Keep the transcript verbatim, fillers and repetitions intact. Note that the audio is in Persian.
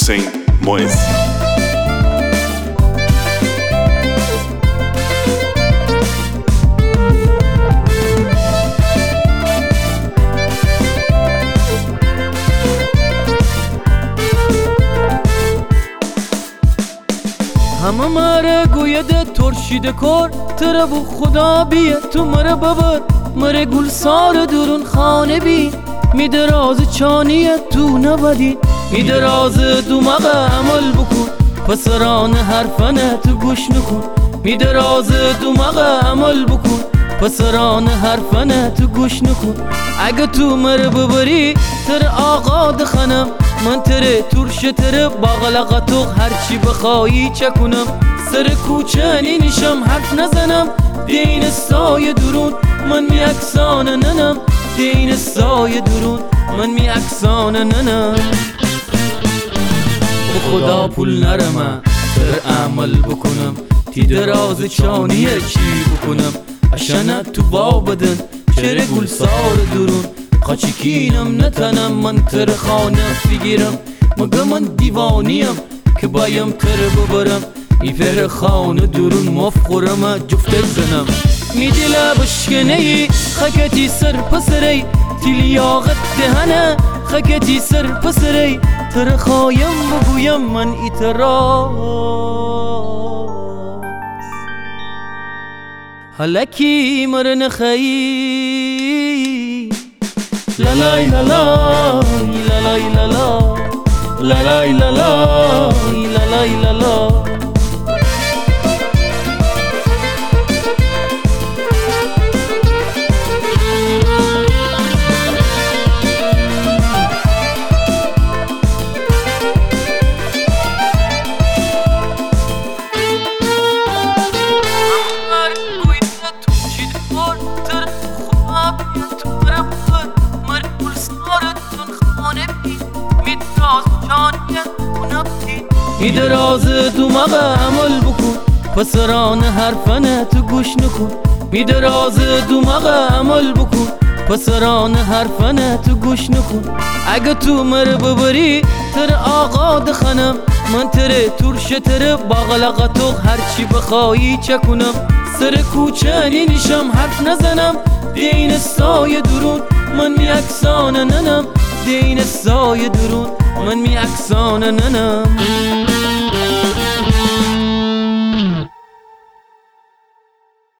حسین معزی. همه مره گویده ترشیده کار تره بو خدا بیه تو مره ببر مره گل سار درون خانه بی میده راز چانیه تو نبدی میده راز دومغه عمل بکن پسران حرفنه تو گوش نکن میده راز دومغه عمل بکن پسران حرفنه تو گوش نکن اگه تو مره ببری تر آقا دخنم من تره ترشه تره باغلقه تو هرچی بخوایی چکنم سر کوچه نینشم حرف نزنم دین سایه درون من می اکسانه ننم دین سایه درون من می اکسانه ننم خدا پول نرمه تر عمل بکنم تی دراز چانیه چی بکنم اشنه تو با بدن چره گل سار درون قاچکینم نتنم من تر خانه بگیرم مگه من دیوانیم که بایم تر ببرم ای فر خانه درون مفخورم جفت زنم می دل بشکنه ای خکتی سر پسری تلیاغت دهنه خکتی سر پسری تر خوایم بگویم من ایتراز حلکی مر نخیی لا لا لا لا لا لا لا لا لا لا لا لا میده راز دومغه عمل بکن پسران حرفنه تو گوش نکن میده راز دومغه عمل بکن پسران حرفنه تو گوش نکن اگه تو مره ببری تر آقا دخنم من تره ترشه تره باغلقه تو هرچی بخوایی چکنم سر کوچه نینشم حرف نزنم دین سایه درون من می اکسانه ننم دین سایه درون من می اکسانه ننم